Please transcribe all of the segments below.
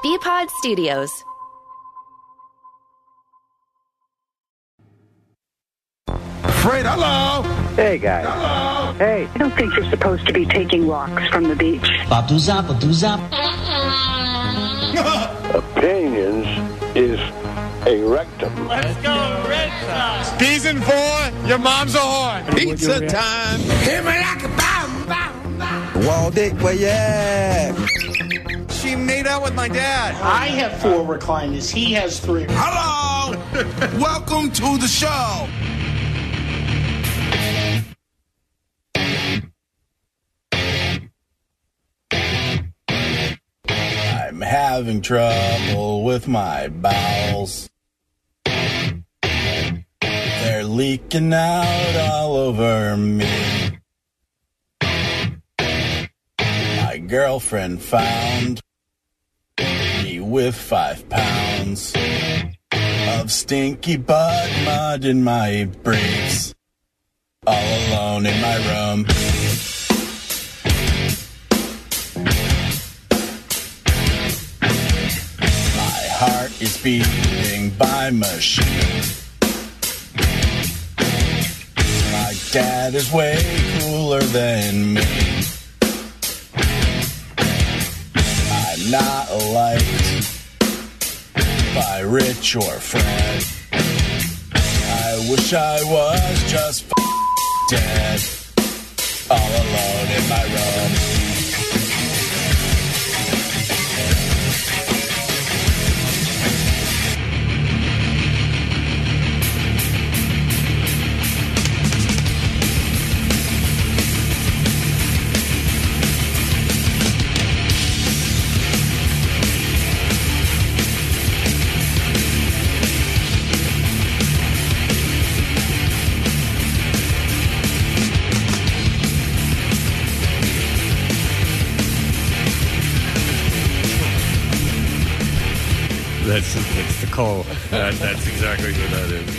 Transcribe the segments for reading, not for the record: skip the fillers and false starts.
BPod Studios. Fred, hello. Hey, guys. Hello. Hey. I don't think you're supposed to be taking rocks from the beach. Batuza. Opinions is a rectum. Let's go, Red Sox. Season 4, your mom's a whore. Pizza time. Hit me like a bomb, bomb, bomb. Waldy, where you at? She made out with my dad. I have 4 recliners. He has 3. Hello. Welcome to the show. I'm having trouble with my bowels. They're leaking out all over me. My girlfriend found me with 5 pounds of stinky butt mud in my briefs, all alone in my room. Heart is beating by machine. My dad is way cooler than me. I'm not liked by Rich or Fred. I wish I was just dead, all alone in my room. That's Nicole. That's exactly what that is.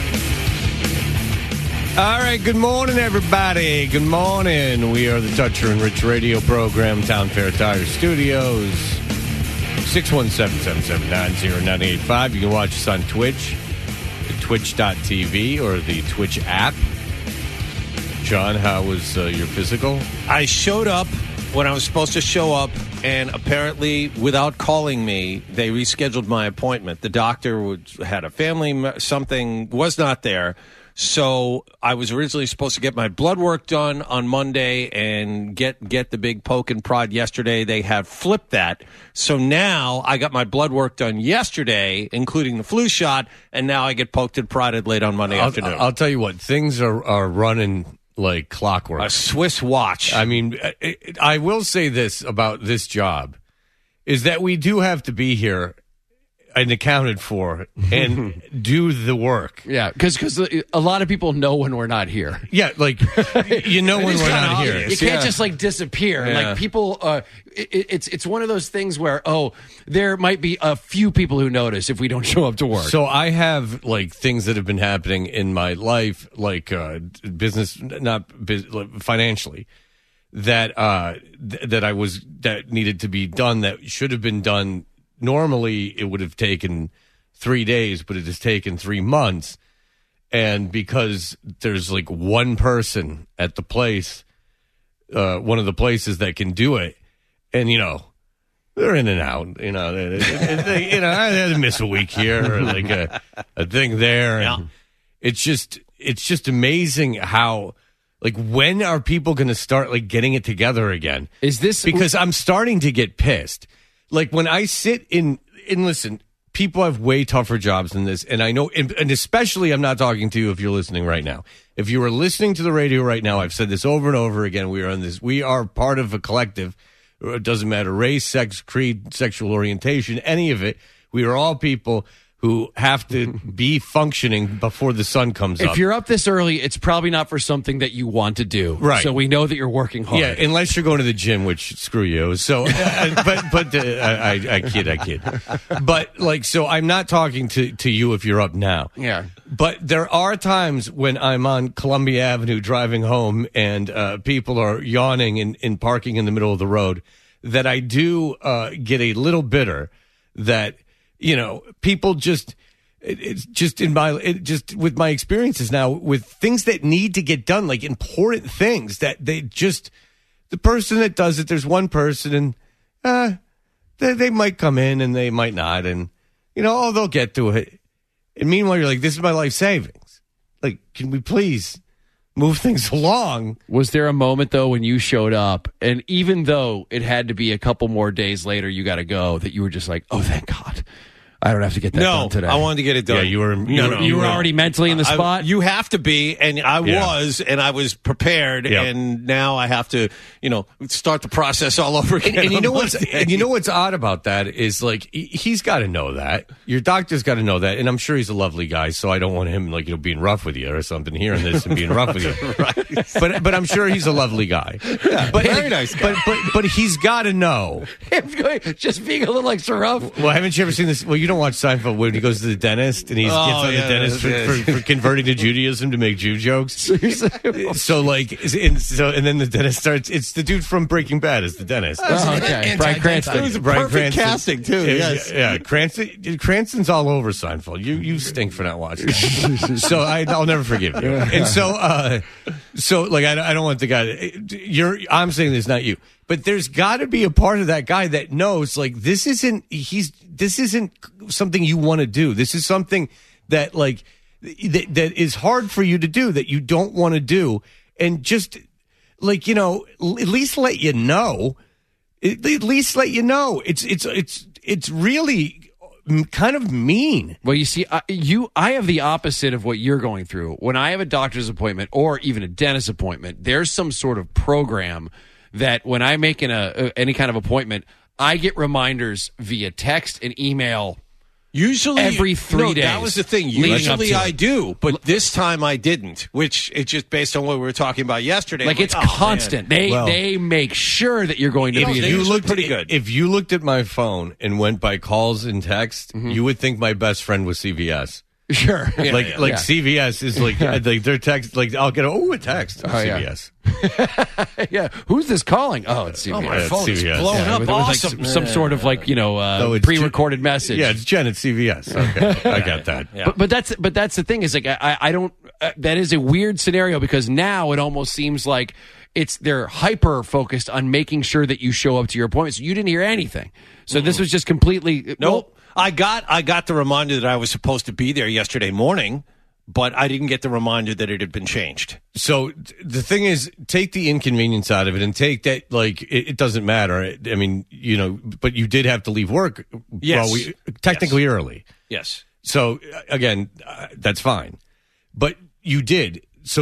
All right, good morning, everybody. Good morning. We are the Toucher and Rich radio program, Town Fair Tire Studios, 617-779-0985. You can watch us on Twitch, at twitch.tv, or the Twitch app. John, how was your physical? I showed up when I was supposed to show up, and apparently, without calling me, they rescheduled my appointment. The doctor had a family, something was not there. So I was originally supposed to get my blood work done on Monday and get the big poke and prod yesterday. They have flipped that. So now I got my blood work done yesterday, including the flu shot, and now I get poked and prodded late on Monday afternoon. I'll tell you what, things are running like clockwork. A Swiss watch. I mean, I will say this about this job, is that we do have to be here and accounted for and do the work. Yeah, because a lot of people know when we're not here. Yeah, like, you know when we're not here. You can't just, like, disappear. Yeah. Like, people, it's one of those things where, there might be a few people who notice if we don't show up to work. So I have, like, things that have been happening in my life, like business, financially, that needed to be done, that should have been done. Normally, it would have taken 3 days, but it has taken 3 months. And because there's like one person at the place, one of the places that can do it, and, they're in and out. I had to miss a week here, or like a thing there. Yeah. And it's just amazing how, like, when are people going to start, like, getting it together again? Is this because I'm starting to get pissed. Like, when I sit and listen, people have way tougher jobs than this. And I know, and especially, I'm not talking to you if you're listening right now. If you are listening to the radio right now, I've said this over and over again. We are part of a collective. It doesn't matter race, sex, creed, sexual orientation, any of it. We are all people who have to be functioning before the sun comes up. If you're up this early, it's probably not for something that you want to do. Right. So we know that you're working hard. Yeah, unless you're going to the gym, which, screw you. So, I kid. But, like, so I'm not talking to you if you're up now. Yeah. But there are times when I'm on Columbia Avenue driving home and people are yawning and parking in the middle of the road that I do get a little bitter. that, people just, it's just with my experiences now with things that need to get done, like important things that the person that does it, there's one person and they might come in and they might not. And, they'll get to it. And meanwhile, you're like, this is my life savings. Like, can we please move things along? Was there a moment, though, when you showed up, and even though it had to be a couple more days later, you got to go, that you were just like, oh, thank God, I don't have to get that done today? I wanted to get it done. Yeah, you were already mentally in the spot? You have to be, and I was prepared, and now I have to, start the process all over again. And you know what's odd about that is, like, he's got to know that. Your doctor's got to know that, and I'm sure he's a lovely guy, so I don't want him, being rough with you or something, hearing this and being rough with you. Right. But I'm sure he's a lovely guy. Yeah, but very nice guy. But he's got to know. Just being a little extra rough. Well, haven't you ever seen this? Well, you don't watch Seinfeld when he goes to the dentist and he gets on the dentist for converting to Judaism to make Jew jokes. So then the dentist starts. It's the dude from Breaking Bad is the dentist. Oh, okay. Bryan Cranston. It was a perfect casting too. Yes. Yeah. Cranston's all over Seinfeld. You stink for not watching it. So I'll never forgive you. And I don't want the guy. I'm saying this, not you. But there's got to be a part of that guy that knows, like, this isn't something you want to do. This is something that, like, that is hard for you to do, that you don't want to do. And just, like, at least let you know. At least let you know. It's really kind of mean. Well, you see, I have the opposite of what you're going through. When I have a doctor's appointment or even a dentist appointment, there's some sort of program that when I make any kind of appointment, I get reminders via text and email. Usually every 3 days. That was the thing. Usually I do, but this time I didn't, which it's just based on what we were talking about yesterday. Like, it's constant. They make sure that you're going to be. You looked pretty good. If you looked at my phone and went by calls and text, you would think my best friend was CVS. Sure. CVS is like their text, like, I'll get a text. CVS. Yeah. Who's this calling? Oh, it's CVS. Oh, my phone is CVS. blowing up. With Awesome. like some sort of pre-recorded message. Yeah, it's Jen at CVS. Okay. I got that. Yeah. But that's the thing is, like, I don't that is a weird scenario, because now it almost seems like they're hyper focused on making sure that you show up to your appointment. So you didn't hear anything. So this was just completely nope. I got the reminder that I was supposed to be there yesterday morning, but I didn't get the reminder that it had been changed. So the thing is, take the inconvenience out of it and take that, like, it doesn't matter. I mean, but you did have to leave work. Yes. Technically early. Yes. So again, that's fine. But you did. So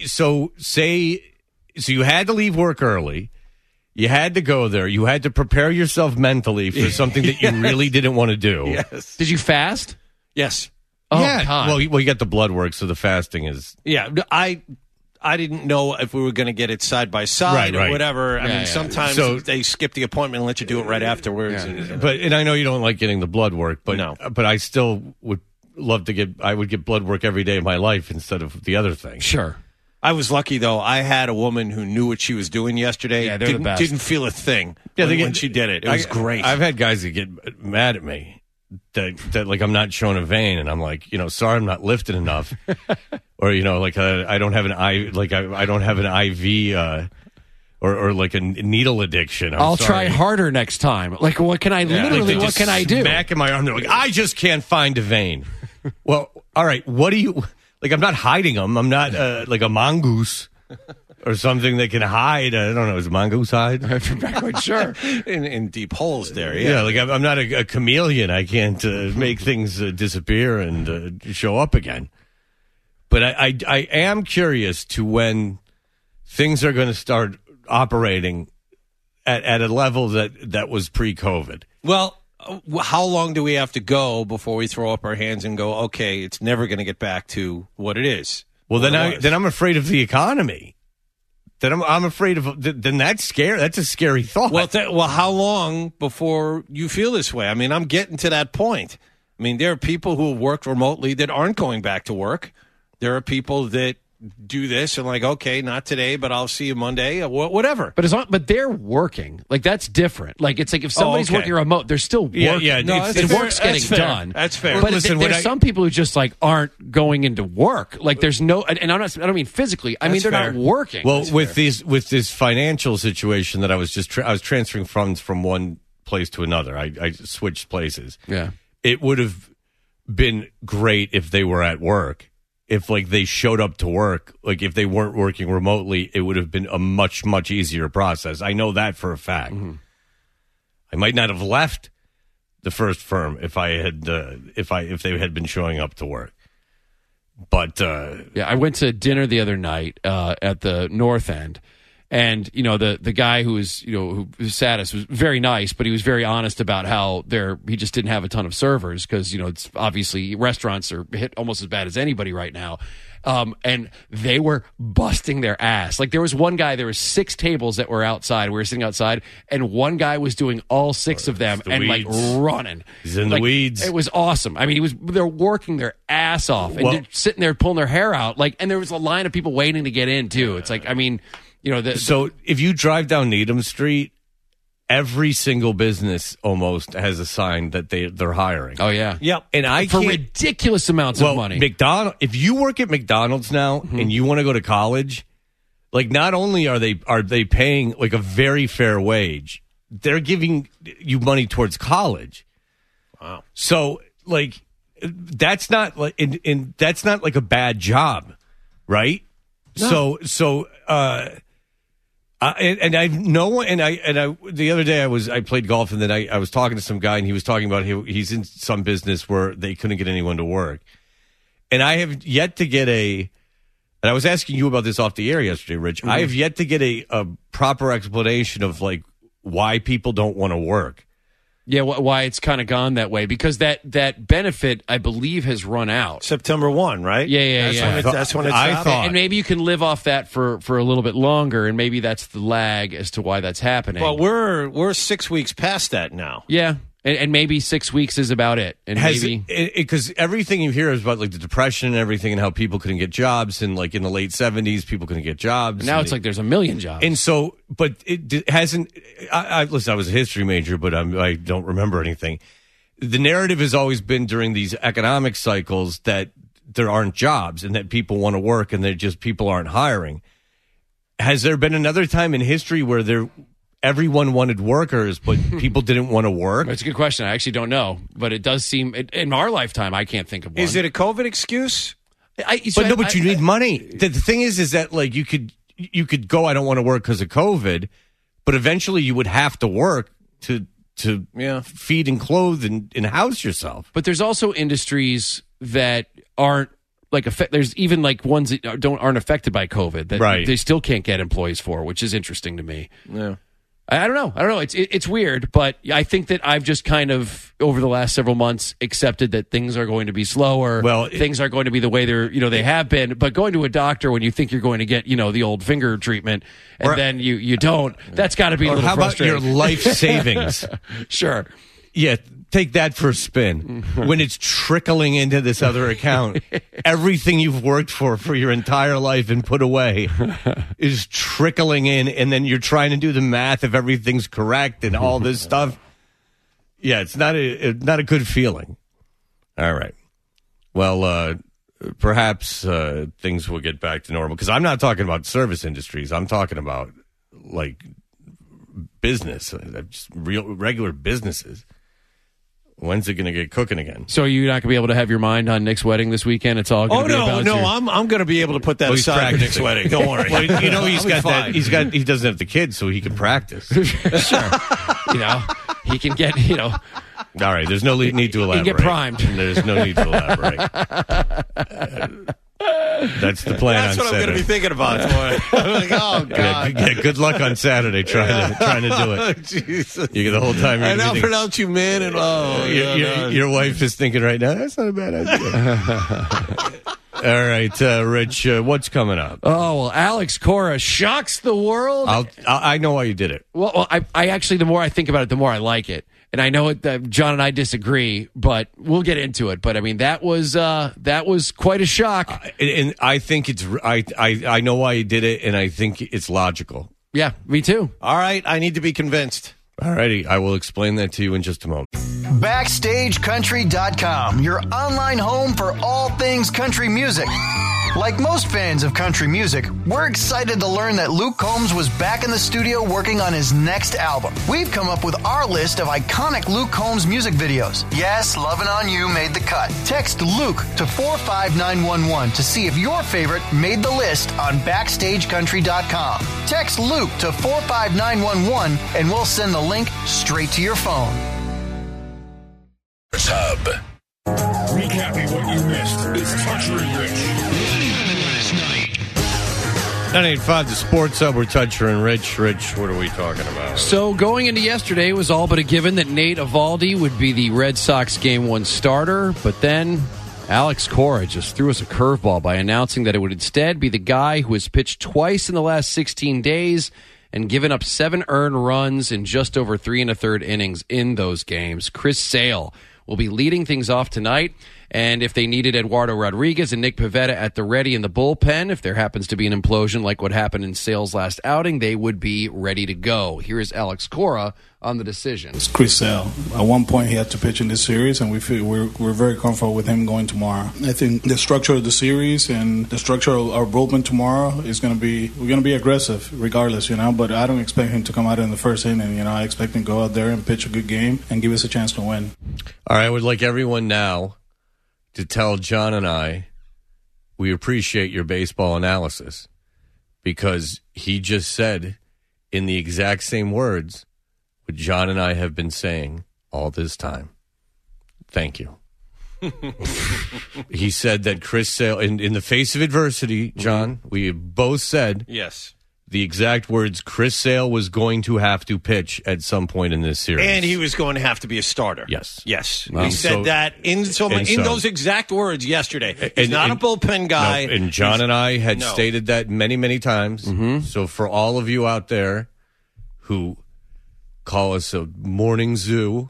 you had to leave work early. You had to go there. You had to prepare yourself mentally for something that you really didn't want to do. Yes. Did you fast? Yes. Oh, yeah. God. Well, you got the blood work, so the fasting is. Yeah. I didn't know if we were going to get it side by side or whatever. I mean, sometimes they skip the appointment and let you do it right afterwards. Yeah. And I know you don't like getting the blood work, but but I still would love to I would get blood work every day of my life instead of the other thing. Sure. I was lucky, though. I had a woman who knew what she was doing yesterday. Yeah, they're the best. Didn't feel a thing when she did it. It was great. I've had guys that get mad at me that like I'm not showing a vein, and I'm like, sorry, I'm not lifting enough, or like I don't have an I don't have an IV or like a needle addiction. I'll try harder next time. Like, what can I what can I do? Smack in my arm. They're like, I just can't find a vein. Well, all right. What do you? Like, I'm not hiding them. I'm not like a mongoose or something that can hide. I don't know. Is a mongoose hide? I'm not quite sure. In deep holes there. Yeah, like I'm not a chameleon. I can't make things disappear and show up again. But I am curious to when things are going to start operating at a level that was pre-COVID. Well, how long do we have to go before we throw up our hands and go, okay, it's never going to get back to what it is? Well, then I'm afraid of the economy. Then I'm afraid of. Then that's scary. That's a scary thought. Well, how long before you feel this way? I mean, I'm getting to that point. I mean, there are people who have worked remotely that aren't going back to work. There are people that do this, and like, okay, not today, but I'll see you Monday, whatever. But they're working. Like, that's different. Like, it's like if somebody's working remote, they're still working. Yeah. No, the work's getting done. That's fair. But Listen, there's some people who just like aren't going into work. Like, there's no, and I don't mean physically. I mean, they're not working. Well, with this financial situation that I was just I was transferring funds from one place to another. I switched places. Yeah. It would have been great if they were at work. If like they showed up to work, like if they weren't working remotely, it would have been a much, much easier process. I know that for a fact. Mm-hmm. I might not have left the first firm if I had if they had been showing up to work. But I went to dinner the other night at the North End. And, you know, the guy who sat us was very nice, but he was very honest about how he just didn't have a ton of servers because, you know, it's obviously restaurants are hit almost as bad as anybody right now. And they were busting their ass. Like, there was one guy, there were 6 tables that were outside. We were sitting outside, and one guy was doing all 6 of them and weeds. like running. He's in the weeds. It was awesome. I mean, they're working their ass off and they're sitting there pulling their hair out. Like, and there was a line of people waiting to get in too. It's like, I mean, you know, so if you drive down Needham Street, every single business almost has a sign that they're hiring. Oh yeah, yep. And for ridiculous amounts of money. If you work at McDonald's now and you want to go to college, like not only are they paying like a very fair wage, they're giving you money towards college. Wow. So like that's not like that's not like a bad job, right? No. So the other day I played golf, and then I was talking to some guy, and he was talking about he's in some business where they couldn't get anyone to work, and I have yet to get and I was asking you about this off the air yesterday, Rich. Mm-hmm. I have yet to get a proper explanation of like why people don't want to work. Yeah, why it's kind of gone that way, because that benefit, I believe, has run out. September 1, right? Yeah. That's when it's I thought. And maybe you can live off that for a little bit longer, and maybe that's the lag as to why that's happening. Well, we're 6 weeks past that now. Yeah. And maybe 6 weeks is about it. And because everything you hear is about like the Depression and everything, and how people couldn't get jobs, and like in the late 70s, people couldn't get jobs. Now it's like there's a million jobs. And so, but it hasn't. Listen, I was a history major, but I don't remember anything. The narrative has always been during these economic cycles that there aren't jobs and that people want to work, and that just people aren't hiring. Has there been another time in history where everyone wanted workers, but people didn't want to work? That's a good question. I actually don't know, but it does seem in our lifetime. I can't think of one. Is it a COVID excuse? But you need money. The thing is that like you could go, I don't want to work because of COVID, but eventually you would have to work to feed and clothe and house yourself. But there's also industries that aren't like there's even like ones that aren't affected by COVID that they still can't get employees for, which is interesting to me. Yeah. I don't know. It's weird, but I think that I've just kind of over the last several months accepted that things are going to be slower. Well, things are going to be the way they have been. But going to a doctor when you think you're going to get the old finger treatment and then you don't, that's got to be a little frustrating. How about your life savings? Sure. Yeah. Take that for a spin. When it's trickling into this other account, everything you've worked for your entire life and put away is trickling in, and then you're trying to do the math if everything's correct and all this stuff. Yeah, it's not a good feeling. All right. Well, perhaps things will get back to normal, because I'm not talking about service industries. I'm talking about like business, just regular businesses. When's it going to get cooking again? So you're not going to be able to have your mind on Nick's wedding this weekend? It's all going to be about you. I'm going to be able to put that aside for Nick's wedding. Don't worry. Well, he's got that. He doesn't have the kids, so he can practice. Sure. He can get, All right, there's no need to elaborate. He can get primed. There's no need to elaborate. That's the plan. That's what I'm going to be thinking about tomorrow. I'm like, oh God! Yeah, good luck on Saturday trying to do it. Jesus. You get the whole time. And I'll pronounce you man, and your wife is thinking right now. That's not a bad idea. All right, Rich, what's coming up? Oh, well, Alex Cora shocks the world. I know why you did it. Well, I actually, the more I think about it, the more I like it. And I know John and I disagree, but we'll get into it. But I mean, that was quite a shock. And I think I know why you did it, and I think it's logical. Yeah, me too. All right, I need to be convinced. All righty, I will explain that to you in just a moment. BackstageCountry.com, your online home for all things country music. Like most fans of country music, we're excited to learn that Luke Combs was back in the studio working on his next album. We've come up with our list of iconic Luke Combs music videos. Yes, Lovin' On You made the cut. Text Luke to 45911 to see if your favorite made the list on BackstageCountry.com. Text Luke to 45911 and we'll send the link straight to your phone. Hub. Recapping what you missed is Toucher and Rich. 985, the Sports Hub. We're Toucher and Rich. Rich, what are we talking about? So going into yesterday, it was all but a given that Nate Eovaldi would be the Red Sox Game 1 starter. But then Alex Cora just threw us a curveball by announcing that it would instead be the guy who has pitched twice in the last 16 days and given up 7 earned runs in just over 3 1/3 innings in those games. Chris Sale will be leading things off tonight. And if they needed Eduardo Rodriguez and Nick Pivetta at the ready in the bullpen, if there happens to be an implosion like what happened in Sale's last outing, they would be ready to go. Here is Alex Cora on the decision. It's Chris Sale. At one point, he had to pitch in this series, and we feel we're very comfortable with him going tomorrow. I think the structure of the series and the structure of our bullpen tomorrow is going to be, we're going to be aggressive regardless, but I don't expect him to come out in the first inning. I expect him to go out there and pitch a good game and give us a chance to win. All right, I would like everyone now to tell John and I we appreciate your baseball analysis, because he just said in the exact same words what John and I have been saying all this time. Thank you. He said that Chris Sale, in the face of adversity, John, we both said yes, the exact words, Chris Sale was going to have to pitch at some point in this series. And he was going to have to be a starter. Yes. Yes. He said that in those exact words yesterday. He's not a bullpen guy. No, and John and I had stated that many, many times. Mm-hmm. So for all of you out there who call us a morning zoo,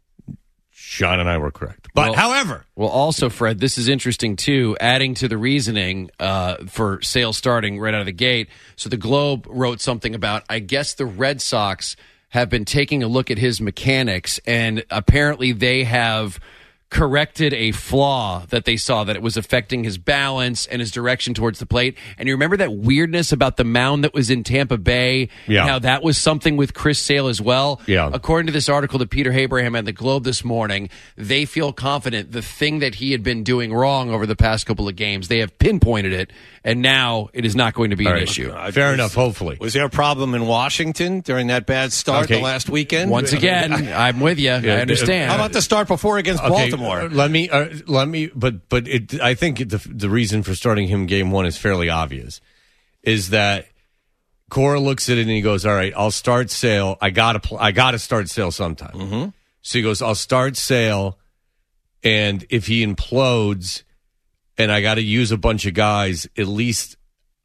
John and I were correct. But however... Well, also, Fred, this is interesting, too, adding to the reasoning for Sale starting right out of the gate. So the Globe wrote something about, I guess the Red Sox have been taking a look at his mechanics, and apparently they have corrected a flaw that they saw, that it was affecting his balance and his direction towards the plate. And you remember that weirdness about the mound that was in Tampa Bay? Yeah. And how that was something with Chris Sale as well? Yeah. According to this article that Peter Abraham had the Globe this morning, they feel confident the thing that he had been doing wrong over the past couple of games, they have pinpointed it, and now it is not going to be an issue. Fair enough, hopefully. Was there a problem in Washington during that bad start the last weekend? Once again, I'm with you. I understand. How about the start before against Baltimore? Let me, but I think the reason for starting him game one is fairly obvious, is that Cora looks at it and he goes, all right, I'll start Sale. I gotta start Sale sometime. Mm-hmm. So he goes, I'll start Sale, and if he implodes and I got to use a bunch of guys, at least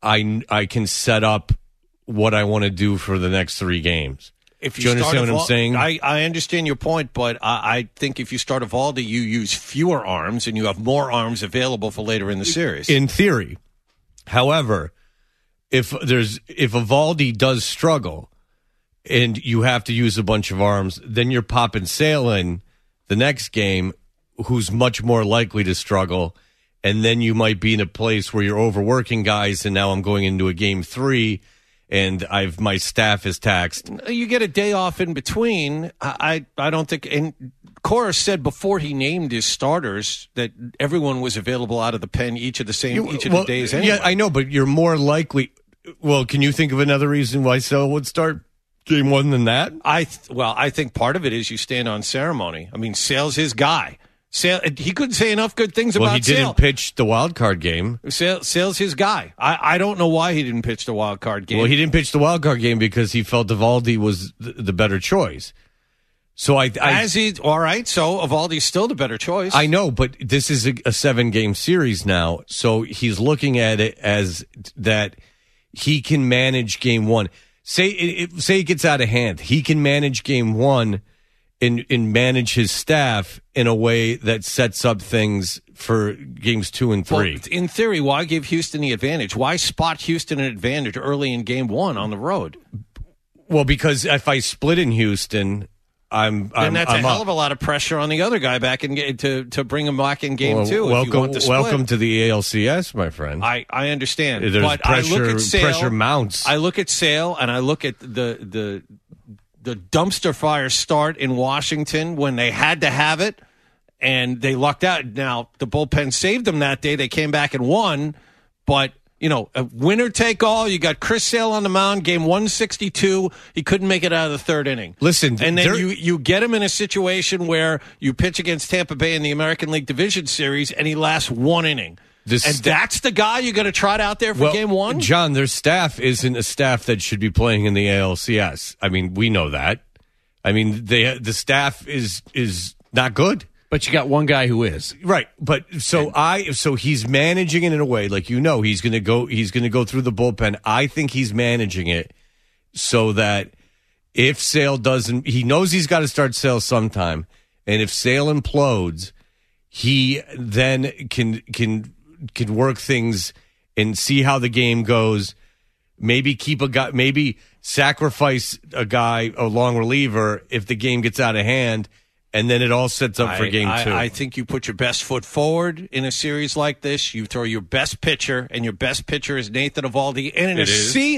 I can set up what I want to do for the next 3 games. Do you understand what I'm saying? I understand your point, but I think if you start Eovaldi, you use fewer arms and you have more arms available for later in the series. In theory. However, if Eovaldi does struggle and you have to use a bunch of arms, then you're popping Sale in the next game, who's much more likely to struggle, and then you might be in a place where you're overworking guys, and now I'm going into a game 3 and my staff is taxed. You get a day off in between. I don't think. And Cora said before he named his starters that everyone was available out of the pen each of the days. Anyway. Yeah, I know, but you're more likely. Well, can you think of another reason why Sale would start game 1 than that? I think part of it is you stand on ceremony. I mean, Sale's his guy. Sale, he couldn't say enough good things about Sale. Well, he didn't pitch the wild card game. Sale's his guy. I don't know why he didn't pitch the wild card game. Well, he didn't pitch the wild card game because he felt Eovaldi was the better choice. So all right. So Eovaldi's still the better choice. I know, but this is a 7-game series now, so he's looking at it as that he can manage game one. Say it gets out of hand, he can manage game one and manage his staff in a way that sets up things for games 2 and 3. Well, in theory, why give Houston the advantage? Why spot Houston an advantage early in game one on the road? Well, because if I split in Houston, that's a hell of a lot of pressure on the other guy back in to bring him back in game 2. Welcome to the ALCS, my friend. I understand. There's but pressure, I look at Sale, pressure mounts. I look at Sale and I look at the dumpster fire start in Washington when they had to have it and they lucked out. Now the bullpen saved them that day. They came back and won, but. A winner take all. You got Chris Sale on the mound, game 162. He couldn't make it out of the third inning. Listen, and then you get him in a situation where you pitch against Tampa Bay in the American League Division Series, and he lasts 1 inning. That's the guy you got to trot out there for game one? John, their staff isn't a staff that should be playing in the ALCS. I mean, we know that. I mean, the staff is not good. But you got one guy who is. Right. But so he's managing it in a way, like, he's going to go through the bullpen. I think he's managing it so that if Sale doesn't, he knows he's got to start Sale sometime. And if Sale implodes, he then can work things and see how the game goes. Maybe keep a guy, maybe sacrifice a guy, a long reliever if the game gets out of hand. And then it all sets up for game 2. I think you put your best foot forward in a series like this. You throw your best pitcher, and your best pitcher is Nathan Eovaldi. And in a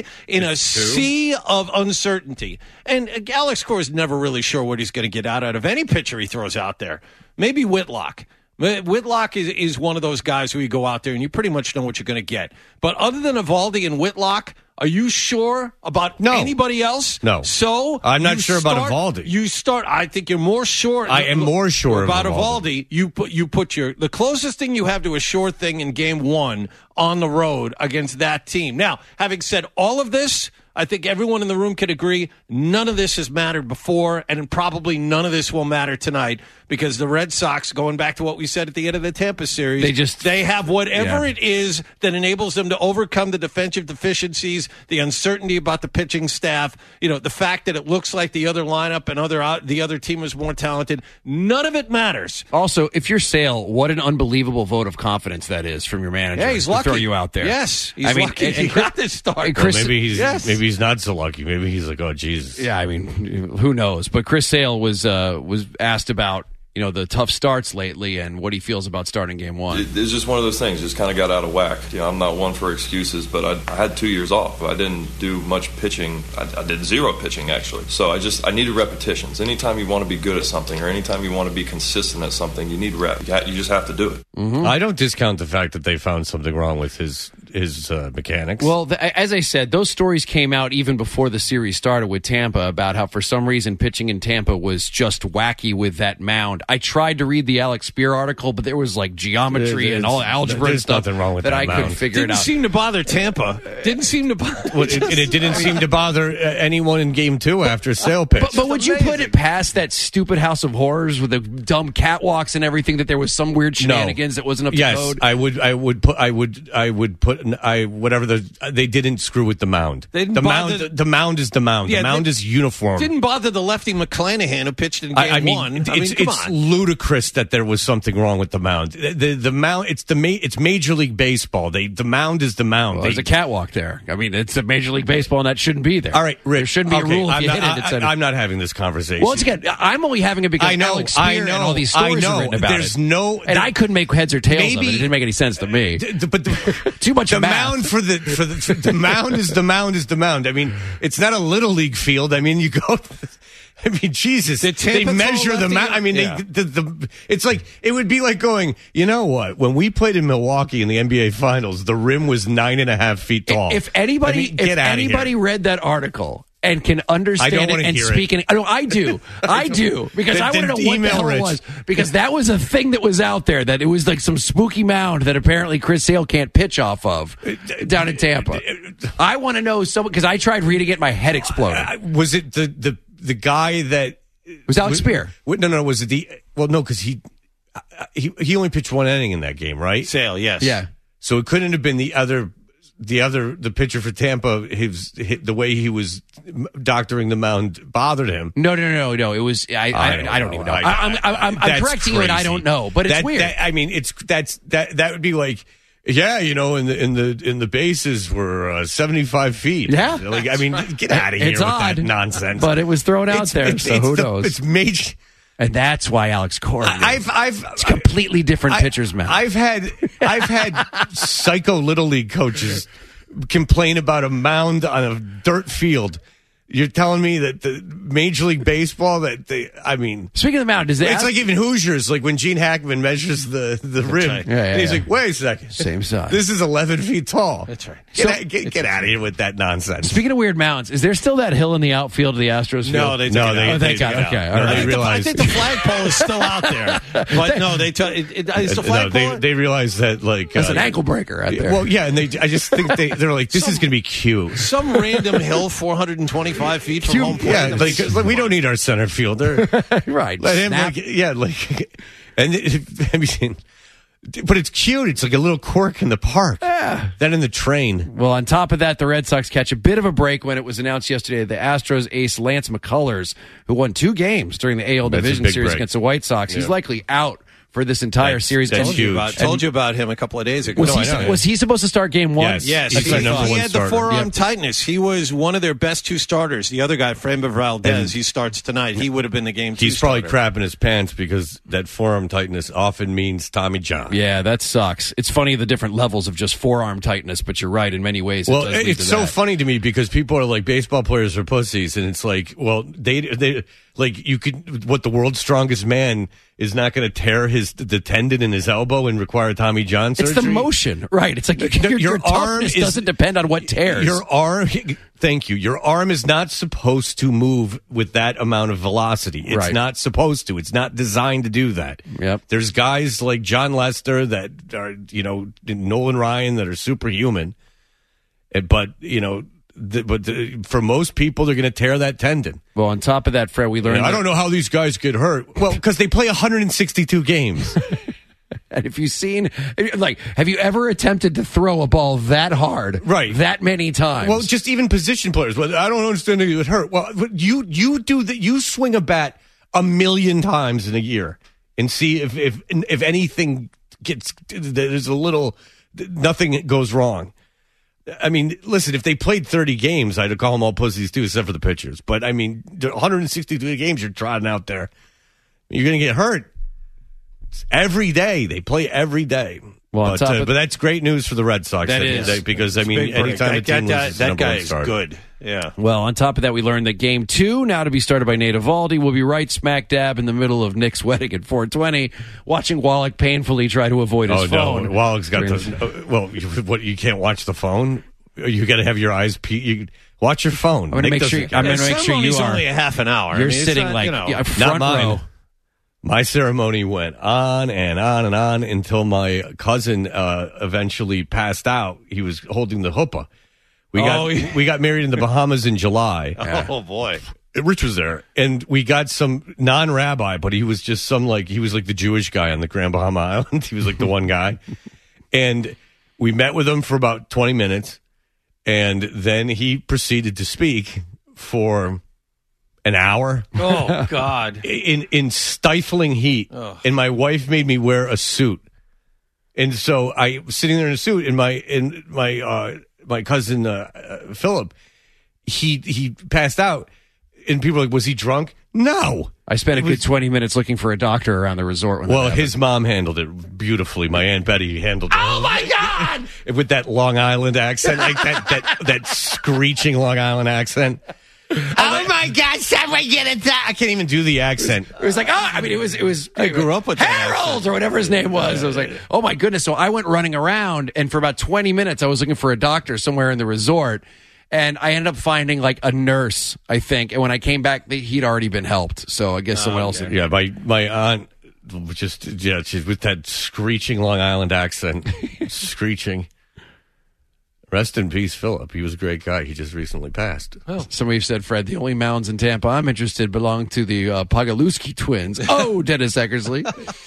sea of uncertainty. And Alex Cora is never really sure what he's going to get out of any pitcher he throws out there. Maybe Whitlock. Whitlock is one of those guys where you go out there and you pretty much know what you're going to get. But other than Eovaldi and Whitlock, are you sure about anybody else? No. So I'm not sure about Eovaldi. I think you're more sure. I am more sure about Eovaldi. You put the closest thing you have to a sure thing in game 1 on the road against that team. Now, having said all of this, I think everyone in the room could agree none of this has mattered before, and probably none of this will matter tonight because the Red Sox, going back to what we said at the end of the Tampa series, they have whatever it is that enables them to overcome the defensive deficiencies, the uncertainty about the pitching staff, the fact that it looks like the other lineup and the other team is more talented. None of it matters. Also, if you're Sale, what an unbelievable vote of confidence that is from your manager. Yeah, he's lucky. To throw you out there. Yes, he's lucky. He got this start. Maybe he's not so lucky. Maybe he's like, oh, Jesus. Yeah, I mean, who knows? But Chris Sale was asked about the tough starts lately and what he feels about starting game 1. It's just one of those things. Just kind of got out of whack. I'm not one for excuses, but I had 2 years off. I didn't do much pitching. I did 0 pitching, actually. So I needed repetitions. Anytime you want to be good at something or anytime you want to be consistent at something, you need rep. You just have to do it. Mm-hmm. I don't discount the fact that they found something wrong with his mechanics. Well, as I said, those stories came out even before the series started with Tampa about how for some reason pitching in Tampa was just wacky with that mound. I tried to read the Alex Spear article, but there was like geometry and all algebra and stuff nothing wrong with that I mound. couldn't figure it out. Didn't seem to bother Tampa. Didn't seem to bother. Well, it didn't seem to bother anyone in game 2 after Sale pitched. But would you put it past that stupid House of Horrors with the dumb catwalks and everything that there was some weird shenanigans that wasn't up to code? They didn't screw with the mound. The mound is the mound. Yeah, the mound is uniform. Didn't bother the lefty McClanahan who pitched in game 1. It's ludicrous that there was something wrong with the mound. The mound. It's Major League Baseball. The mound is the mound. Well, there's a catwalk there. I mean, it's a Major League Baseball, and that shouldn't be there. All right, Rick. There shouldn't be a rule if you hit it. I'm not having this conversation. Well, again, I'm only having it because Alex Spear and all these stories are written about it. And I couldn't make heads or tails of it. It didn't make any sense to me. But too much the math. Mound for the mound is the mound is the mound. I mean, it's not a little league field. I mean, you go. I mean, Jesus, they measure the mound. I mean, it's like, it would be like going, you know what? When we played in Milwaukee in the NBA Finals, the rim was 9.5 feet tall. If anybody read that article and can understand it and speak it. I do because I want to know what the hell it was, because that was a thing that was out there, that it was like some spooky mound that apparently Chris Sale can't pitch off of down in Tampa. I want to know because I tried reading it, my head exploded. Was it the guy that was Alex Spear. No, was it no, because he only pitched one inning in that game, right? Sale, yes. Yeah. So it couldn't have been the pitcher for Tampa. The way he was doctoring the mound bothered him. No. It was I don't even know. I'm correcting you, and I don't know, but it's weird. That would be like. Yeah, in the bases were 75 feet. Yeah, get out of here with that nonsense. But it was thrown out there, so who knows? It's major. And that's why Alex Cora. It's completely different pitcher's mound. I've had psycho little league coaches complain about a mound on a dirt field. You're telling me that the Major League Baseball speaking of the mound, it's like even Hoosiers, like when Gene Hackman measures the rim, right. and he's like, wait a second, same size. This is 11 feet tall. That's right. Get out of here with that nonsense. Speaking of weird mounds, is there still that hill in the outfield of the Astros field? No, they thank God. Okay, all right. They realized. I think the flagpole is still out there, but no, it's the flagpole. They realized that that's an ankle breaker out there. Well, yeah, and I just think they're like, this is going to be cute. Some random hill 425 feet from home plate. Yeah, like we don't need our center fielder, right? Let him, but it's cute. It's like a little quirk in the park. Yeah. Then in the train. Well, on top of that, the Red Sox catch a bit of a break when it was announced yesterday the Astros ace Lance McCullers, who won 2 games during the AL Division Series against the White Sox. He's likely out for this entire series. That's huge. Told you about him a couple of days ago. Was he supposed to start game 1? Yes. He had the forearm tightness. He was one of their best 2 starters. The other guy, Framber Valdez, he starts tonight. He would have been the game 2 He's probably crapping his pants because that forearm tightness often means Tommy John. Yeah, that sucks. It's funny the different levels of just forearm tightness, but you're right. In many ways, it's so funny to me because people are like, baseball players are pussies, and it's like, well, they like you could. What the world's strongest man is not going to tear the tendon in his elbow and require Tommy John surgery. It's the motion, right? It's like your arm doesn't depend on what tears. Your arm. Thank you. Your arm is not supposed to move with that amount of velocity. It's not supposed to. It's not designed to do that. Yep. There's guys like John Lester that are, Nolan Ryan that are superhuman, but for most people, they're going to tear that tendon. Well, on top of that, Fred, we learned. I don't know how these guys get hurt. Well, because they play 162 games. And have you ever attempted to throw a ball that hard, that many times? Well, just even position players. Well, I don't understand how you get hurt. Well, you do that. You swing a bat 1,000,000 times in a year and see if anything gets. There's a little. Nothing goes wrong. I mean, listen, if they played 30 games, I'd call them all pussies too, except for the pitchers. But, 162 games you're trotting out there. You're going to get hurt. It's every day. They play every day. Well, but that's great news for the Red Sox. That is. Because, anytime a team loses, that guy is good. Yeah. Well, on top of that, we learned that Game 2, now to be started by Nate Eovaldi, will be right smack dab in the middle of Nick's wedding at 420, watching Wallach painfully try to avoid his phone. No, Wallach's got what, you can't watch the phone? You got to have your eyes watch your phone. I'm going to make sure you are. Only a half an hour. You're sitting front row. My ceremony went on and on and on until my cousin eventually passed out. He was holding the chuppah. We got married in the Bahamas in July. Oh boy. Rich was there, and we got some non-rabbi, but he was just he was like the Jewish guy on the Grand Bahama Island. He was like the one guy. And we met with him for about 20 minutes, and then he proceeded to speak for an hour. Oh, God. In stifling heat. Oh. And my wife made me wear a suit. And so I was sitting there in a suit, and my cousin Philip, he passed out, and people were like, was he drunk? No. I spent a good 20 minutes looking for a doctor around the resort. His mom handled it beautifully. My Aunt Betty handled it. Oh my God! With that Long Island accent, like that screeching Long Island accent. Oh my God! Someone get it down. I can't even do the accent. It was like, it was. I grew up with Harold or whatever his name was. I was like, oh my goodness! So I went running around, and for about 20 minutes, I was looking for a doctor somewhere in the resort, and I ended up finding like a nurse, I think. And when I came back, he'd already been helped. So I guess someone else. Yeah, my aunt she's with that screeching Long Island accent, screeching. Rest in peace, Philip. He was a great guy. He just recently passed. Oh. Somebody said, Fred, the only mounds in Tampa I'm interested belong to the Pogolewski twins. Oh, Dennis Eckersley.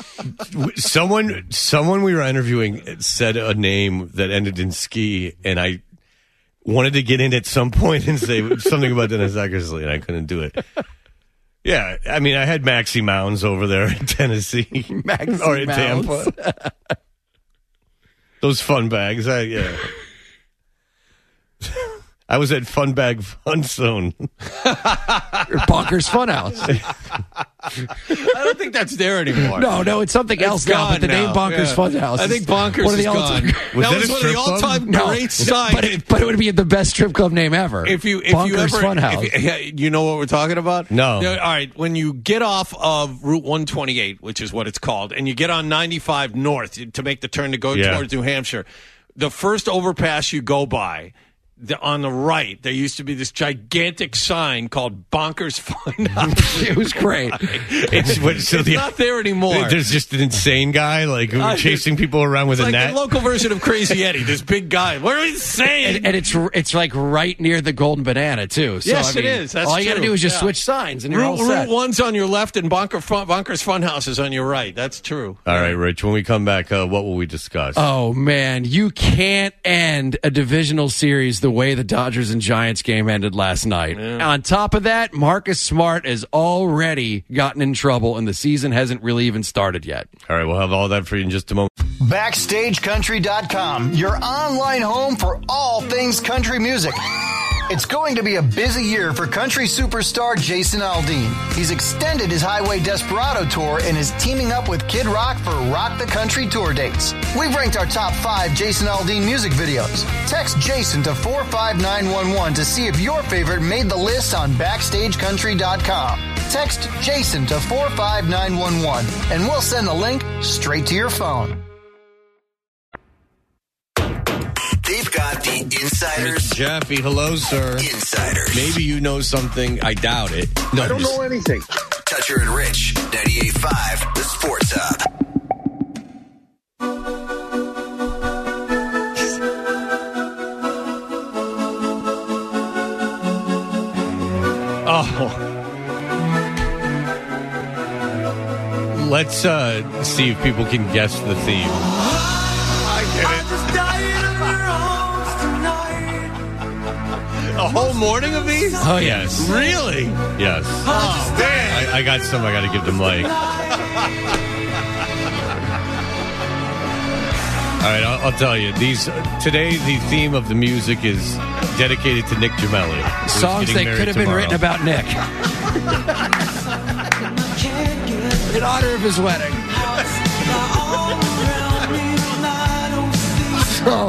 Someone we were interviewing said a name that ended in ski, and I wanted to get in at some point and say something about Dennis Eckersley, and I couldn't do it. Yeah, I mean, I had Maxie Mounds over there in Tennessee. Or in Tampa. Those fun bags. Yeah. I was at Fun Bag Fun Zone. Bonkers Funhouse. I don't think that's there anymore. No, it's something else now, but the name Bonkers Funhouse. I think Bonkers is gone. That was one of the all-time great signs. But it would be the best strip club name ever. Bonkers Funhouse. You know what we're talking about? No. All right, when you get off of Route 128, which is what it's called, and you get on 95 North to make the turn to go towards New Hampshire, the first overpass you go by, on the right, there used to be this gigantic sign called Bonkers Funhouse. It was great. It's not there anymore. There's just an insane guy chasing people around with a net. It's like the local version of Crazy Eddie, this big guy. What are we saying? And it's like right near the Golden Banana, too. So, yes, it is. That's all you got to true. do is just switch signs, and you're all set. Route 1's on your left, and Bonkers Funhouse is on your right. That's true. All right, Rich, when we come back, what will we discuss? Oh, man, you can't end a divisional series the way the Dodgers and Giants game ended last night. Yeah. On top of that, Marcus Smart has already gotten in trouble, and the season hasn't really even started yet. All right, we'll have all that for you in just a moment. BackstageCountry.com, your online home for all things country music. It's going to be a busy year for country superstar Jason Aldean. He's extended his Highway Desperado tour and is teaming up with Kid Rock for Rock the Country tour dates. We've ranked our top 5 Jason Aldean music videos. Text Jason to 45911 to see if your favorite made the list on BackstageCountry.com. Text Jason to 45911 and we'll send the link straight to your phone. They've got the insiders. Mr. Jaffe, hello, sir. Insiders. Maybe you know something. I doubt it. No, I don't know anything. Toucher and Rich, 98.5, the Sports Hub. Oh. Let's see if people can guess the theme. I get it. A whole morning of these? Oh, yes. Really? Yes. Oh, man. I got some I got to give to Mike. All right, I'll tell you. Today, the theme of the music is dedicated to Nick Gemelli. Songs that could have been written about Nick. In honor of his wedding. So,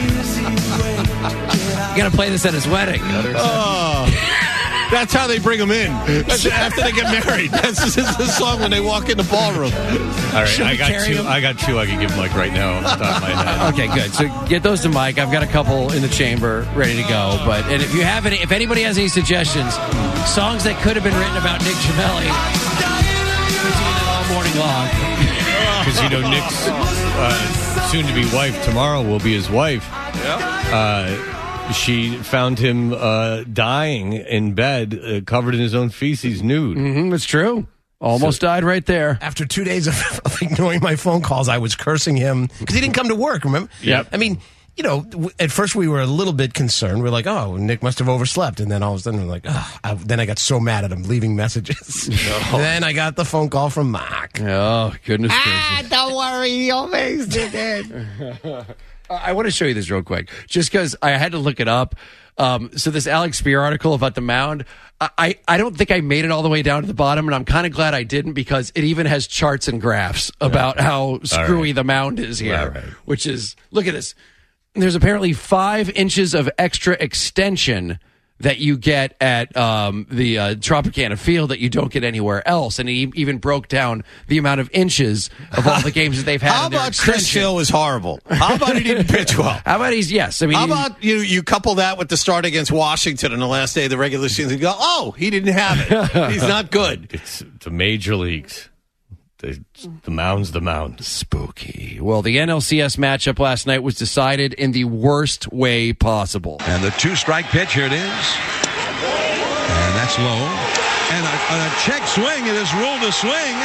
you got to play this at his wedding. Oh, that's how they bring them in. That's after they get married. This is the song when they walk in the ballroom. All right, I got two I can give Mike right now off the top of my head. Okay, good. So get those to Mike. I've got a couple in the chamber ready to go. And if you have if anybody has any suggestions, songs that could have been written about Nick Gemelli, all morning long. Because Nick's soon-to-be wife tomorrow will be his wife. Yeah. She found him dying in bed, covered in his own feces, nude. Mm-hmm, it's true. Almost died right there. After 2 days of ignoring my phone calls, I was cursing him because he didn't come to work, remember? Yep. I mean, at first we were a little bit concerned. We're like, oh, Nick must have overslept. And then all of a sudden we're like, then I got so mad at him, leaving messages. No. Then I got the phone call from Mark. Oh, goodness gracious. Don't worry, you'll face it. I want to show you this real quick, just because I had to look it up. So this Alex Spear article about the mound, I don't think I made it all the way down to the bottom, and I'm kind of glad I didn't because it even has charts and graphs about how screwy the mound is here, which is, look at this. There's apparently 5 inches of extra extension that you get at the Tropicana Field that you don't get anywhere else. And he even broke down the amount of inches of all the games that they've had. How in their about Chris Hill is horrible? How about he didn't pitch well? How about how about you couple that with the start against Washington on the last day of the regular season and go, oh, he didn't have it. He's not good. It's the major leagues. The mound's the mound. Spooky. Well, the NLCS matchup last night was decided in the worst way possible. And the 2-strike pitch, here it is. And that's low. And a check swing. It is ruled a swing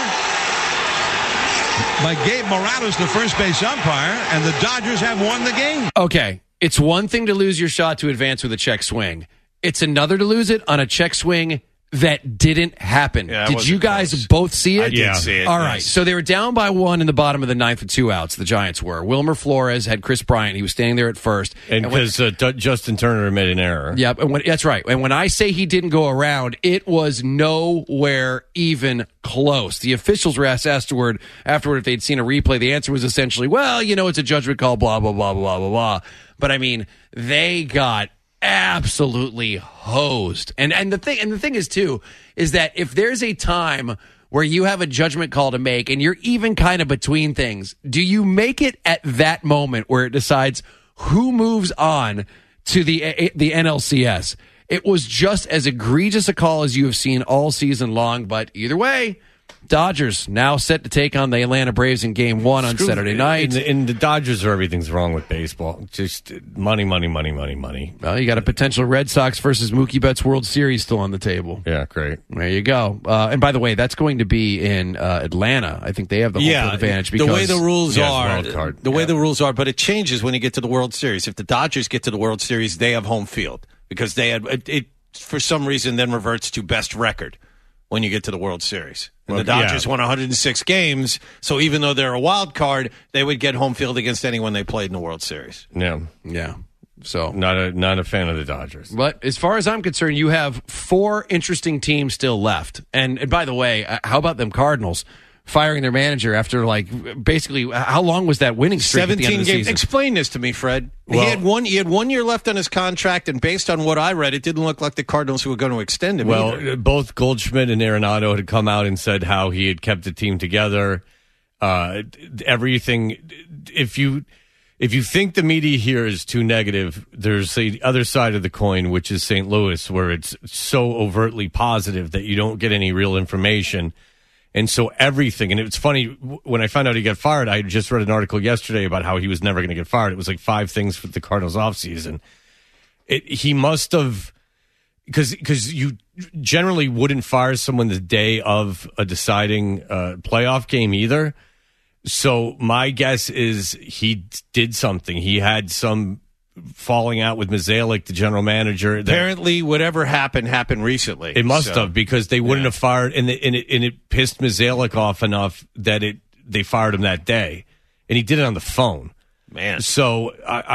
by Gabe Morales, the first base umpire, and the Dodgers have won the game. Okay, it's one thing to lose your shot to advance with a check swing. It's another to lose it on a check swing that didn't happen. Yeah, did you guys both see it? I did see it. All right. Yes. So they were down by 1 in the bottom of the 9th with 2 outs. The Giants were. Wilmer Flores had Chris Bryant. He was standing there at first. And because Justin Turner made an error. Yep. And that's right. And when I say he didn't go around, it was nowhere even close. The officials were asked afterward if they'd seen a replay. The answer was essentially, well, it's a judgment call, blah, blah, blah, blah, blah, blah. But I mean, they got absolutely hosed. And the thing is too is that if there's a time where you have a judgment call to make and you're even kind of between things, do you make it at that moment where it decides who moves on to the NLCS? It was just as egregious a call as you have seen all season long, but either way, Dodgers now set to take on the Atlanta Braves in Game 1 on Saturday night. In the Dodgers, everything's wrong with baseball. Just money, money, money, money, money. Well, you got a potential Red Sox versus Mookie Betts World Series still on the table. Yeah, great. There you go. And by the way, that's going to be in Atlanta. I think they have the home field advantage. Because the way the rules are, the way the rules are, but it changes when you get to the World Series. If the Dodgers get to the World Series, they have home field because they had it for some reason then reverts to best record when you get to the World Series. And the Dodgers won 106 games, so even though they're a wild card, they would get home field against anyone they played in the World Series. Yeah. So not a fan of the Dodgers. But as far as I'm concerned, you have 4 interesting teams still left. And by the way, how about them Cardinals firing their manager after basically how long was that winning streak? 17 at the end of the games. season? Explain this to me, Fred. He had 1 year left on his contract, and based on what I read, it didn't look like the Cardinals were going to extend him. Well, both Goldschmidt and Arenado had come out and said how he had kept the team together. Everything. If you think the media here is too negative, there's the other side of the coin, which is St. Louis, where it's so overtly positive that you don't get any real information. And so everything, and it's funny, when I found out he got fired, I had just read an article yesterday about how he was never going to get fired. It was like 5 things for the Cardinals offseason. He must have, because you generally wouldn't fire someone the day of a deciding playoff game either. So my guess is he did something. He had some falling out with Mozeliak, the general manager. Apparently, whatever happened recently. It must have, because they wouldn't have fired, and it pissed Mozeliak off enough that they fired him that day, and he did it on the phone. Man, so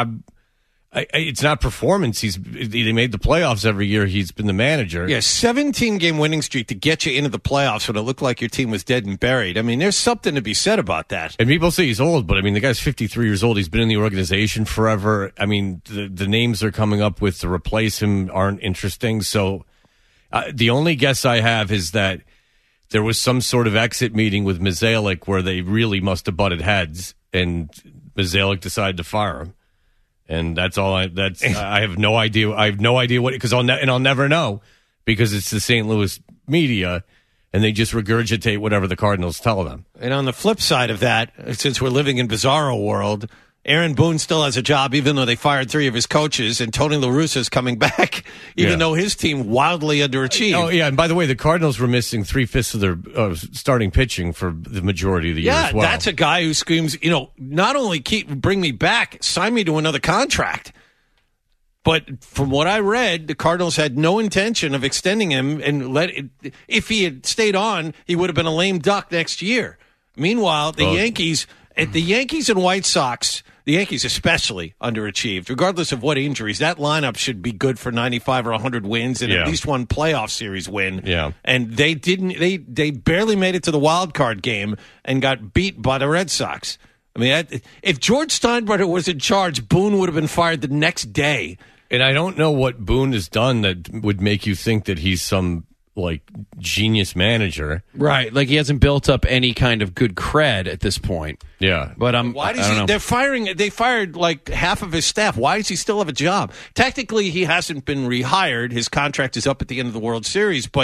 it's not performance. They made the playoffs every year. He's been the manager. Yeah, 17-game winning streak to get you into the playoffs when it looked like your team was dead and buried. I mean, there's something to be said about that. And people say he's old, but I mean, the guy's 53 years old. He's been in the organization forever. I mean, the names they're coming up with to replace him aren't interesting. So the only guess I have is that there was some sort of exit meeting with Mozeliak where they really must have butted heads, and Mozeliak decided to fire him. And that's all. I have no idea. I have no idea what, because I'll never know, because it's the St. Louis media, and they just regurgitate whatever the Cardinals tell them. And on the flip side of that, since we're living in bizarro world, Aaron Boone still has a job, even though they fired 3 of his coaches, and Tony La Russa is coming back, even though his team wildly underachieved. Oh, yeah, and by the way, the Cardinals were missing 3/5 of their starting pitching for the majority of the year as well. Yeah, that's a guy who screams, not only bring me back, sign me to another contract. But from what I read, the Cardinals had no intention of extending him, and if he had stayed on, he would have been a lame duck next year. Meanwhile, the Yankees and White Sox, the Yankees especially, underachieved. Regardless of what injuries, that lineup should be good for 95 or 100 wins and at least one playoff series win. Yeah. And they didn't. They barely made it to the wild card game and got beat by the Red Sox. I mean, if George Steinbrenner was in charge, Boone would have been fired the next day. And I don't know what Boone has done that would make you think that he's some genius manager. Right, he hasn't built up any kind of good cred at this point. Yeah. But why does he? They fired half of his staff. Why does he still have a job? Technically, he hasn't been rehired. His contract is up at the end of the World Series, but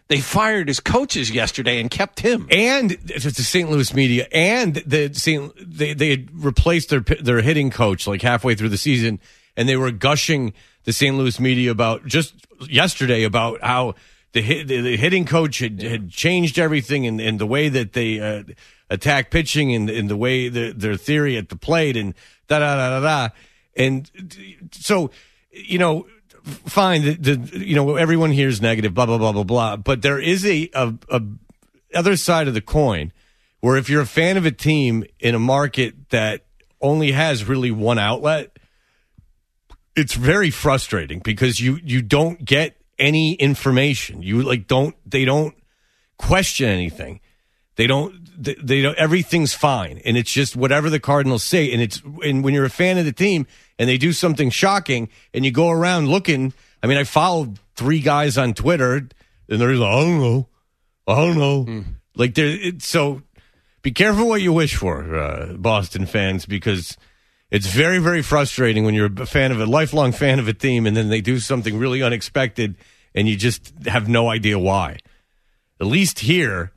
They fired his coaches yesterday and kept him. And the St. Louis media and they had replaced their hitting coach like halfway through the season, and they were gushing the St. Louis media about just yesterday about how the hitting coach had changed everything and the way that they attack pitching and the way their theory at the plate and da-da-da-da-da. And so, fine, everyone here is negative, blah, blah, blah, blah, blah. But there is a other side of the coin where if you're a fan of a team in a market that only has really one outlet, it's very frustrating because you don't get any information. They don't question anything. They don't, everything's fine. And it's just whatever the Cardinals say. And when you're a fan of the team and they do something shocking and you go around looking, I mean, I followed 3 guys on Twitter and they're like, I don't know. So be careful what you wish for, Boston fans, because it's very, very frustrating when you're a lifelong fan of a team and then they do something really unexpected and you just have no idea why. At least here,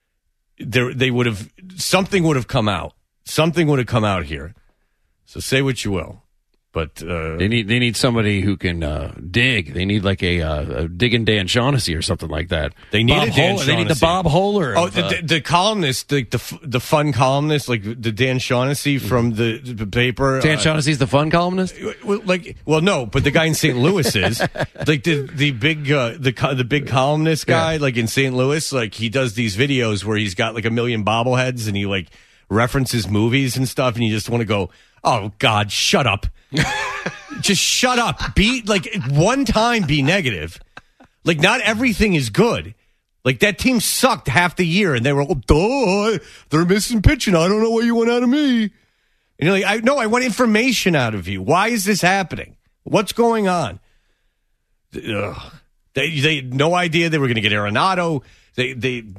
something would have come out. Something would have come out here. So say what you will. But they need somebody who can dig. They need like a digging Dan Shaughnessy or something like that. They need Dan Shaughnessy. They need the Bob Holer. The columnist, the fun columnist, like the Dan Shaughnessy from the paper. Dan Shaughnessy's the fun columnist. No, but the guy in St. Louis is like the big columnist guy, like in St. Louis. Like he does these videos where he's got like 1 million bobbleheads and he like references movies and stuff, and you just want to go, oh God, shut up. Just shut up. Be like one time be negative. Like not everything is good. Like that team sucked half the year and they were they're missing pitching. I don't know what you want out of me. And you're like, I want information out of you. Why is this happening? What's going on? They had no idea they were going to get Arenado. They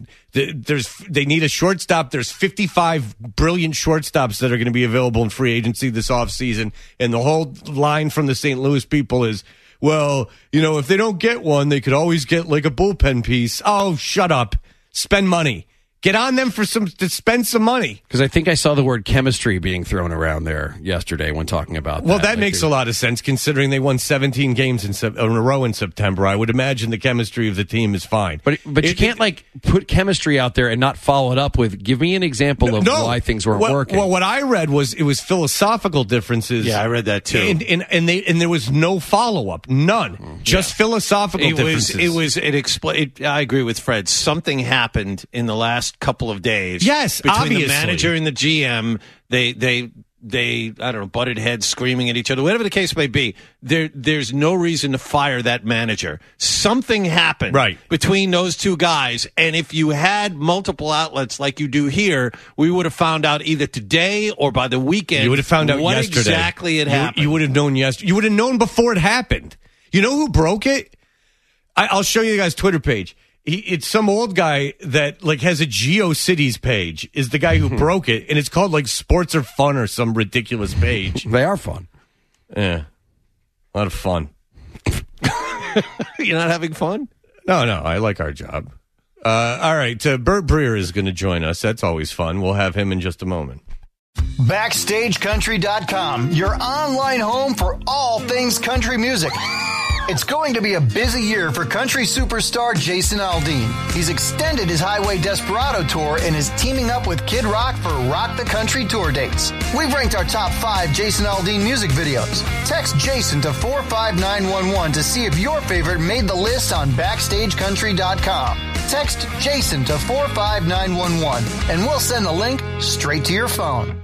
need a shortstop. There's 55 brilliant shortstops that are going to be available in free agency this offseason. And the whole line from the St. Louis people is, well, if they don't get one, they could always get like a bullpen piece. Oh, shut up. Spend money. Get on them to spend some money. Because I think I saw the word chemistry being thrown around there yesterday when talking about that. Well, that makes a lot of sense considering they won 17 games in a row in September. I would imagine the chemistry of the team is fine. But you can't put chemistry out there and not follow it up with, give me an example of why things weren't working. Well, what I read was it was philosophical differences. Yeah, I read that too. And there was no follow-up. None. Just philosophical differences. I agree with Fred. Something happened in the last couple of days. Yes, between obviously. The manager and the GM, they I don't know, butted heads, screaming at each other, whatever the case may be. There's no reason to fire that manager. Something happened between those two guys, and if you had multiple outlets like you do here, we would have found out either today or by the weekend. You would have found out what yesterday. Exactly it happened. You would have known yesterday. You would have known before it happened. You know who broke it? I'll show you the guy's Twitter page. It's some old guy that has a GeoCities page is the guy who broke it, and it's called Sports Are Fun or some ridiculous page. They are fun. Yeah. A lot of fun. You're not having fun? No, I like our job. All right, Bert Breer is going to join us. That's always fun. We'll have him in just a moment. BackstageCountry.com, your online home for all things country music. It's going to be a busy year for country superstar Jason Aldean. He's extended his Highway Desperado tour and is teaming up with Kid Rock for Rock the Country tour dates. We've ranked our top 5 Jason Aldean music videos. Text Jason to 45911 to see if your favorite made the list on BackstageCountry.com. Text Jason to 45911 and we'll send the link straight to your phone.